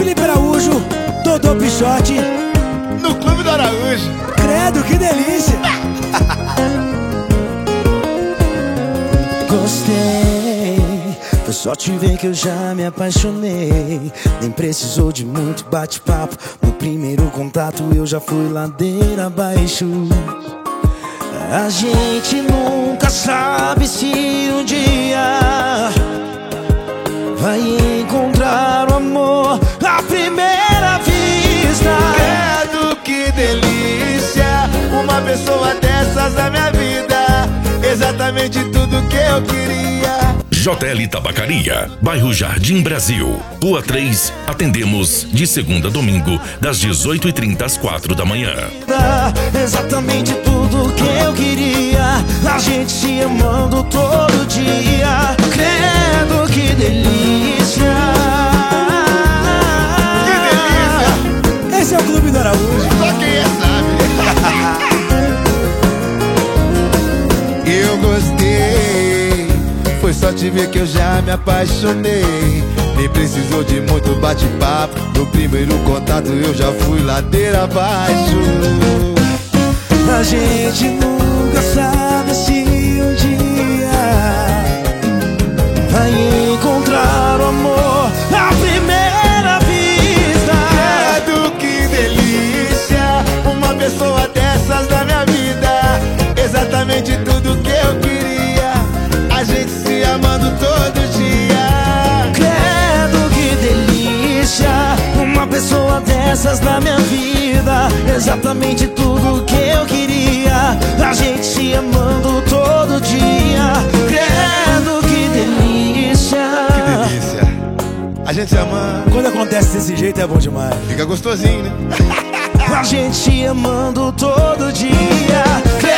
Felipe Araújo, Dodô Pichote, no Clube do Araújo. credo, que delícia. Gostei, foi só te ver que eu já me apaixonei. Nem precisou de muito bate-papo, no primeiro contato eu já fui ladeira abaixo. A gente nunca sabe se um dia vai encontrar o amor à primeira vista. Credo, que delícia, uma pessoa dessas na minha vida. Exatamente tudo que eu queria. JL Tabacaria, bairro Jardim Brasil, Rua 3, atendemos de segunda a domingo, das 18h30 às 4 da manhã. Exatamente tudo que eu queria, a gente se amando todo dia. Credo, que delícia. Que delícia. Esse é o Clube do Araújo. Só quem sabe. Eu gostei, foi só te ver que eu já me apaixonei. Nem precisou de muito bate-papo, no primeiro contato eu já fui ladeira abaixo. A gente nunca sabe se um dia vai encontrar o amor à primeira vista. Credo, que delícia, uma pessoa dessas na minha vida. Exatamente tudo que eu queria, a gente se amando todo dia. Credo, que delícia, uma pessoa dessas na minha vida. Exatamente tudo que eu queria, a gente se amando todo dia. Credo, que delícia. Que delícia, a gente se amando. Quando acontece desse jeito é bom demais. Fica gostosinho, né? A gente se amando todo dia.